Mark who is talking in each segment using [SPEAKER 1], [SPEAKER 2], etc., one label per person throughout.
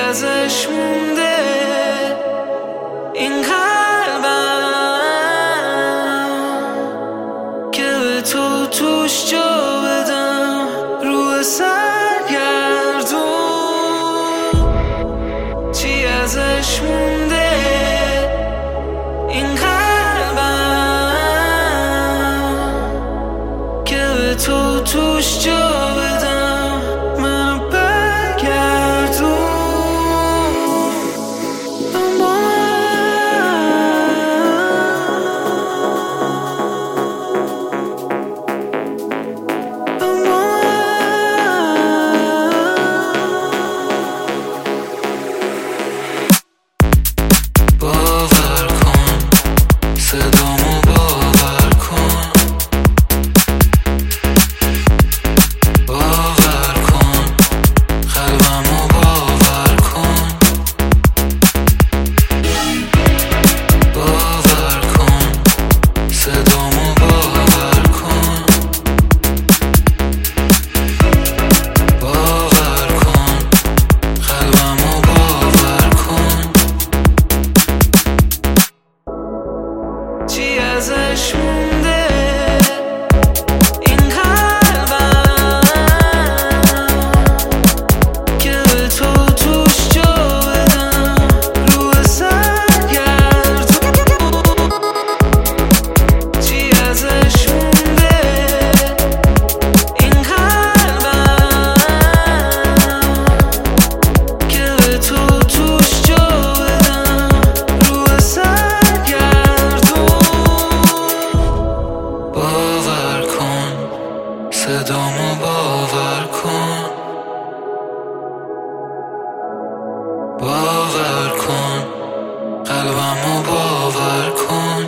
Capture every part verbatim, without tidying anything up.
[SPEAKER 1] ازش مونده این قلبم که به تو توش جا بدم رو سرگردون. چی ازش مونده این قلبم که به تو توش جا بدم منو برگردون. باور کن صدامو باور کن، باور کن قلبمو باور کن، باور کن صدامو باور کن، باور کن قلبمو باور کن. چی ازش مونده این قلبم که به تو توش جا بدم رو سرگردون. چی ازش مونده این قلبم که به تو توش جا بدم رو سرگردون. باور کن صدامو باور کن، باور کن قلبمو باور کن،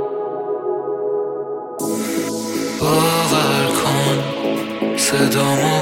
[SPEAKER 1] باور کن صدامو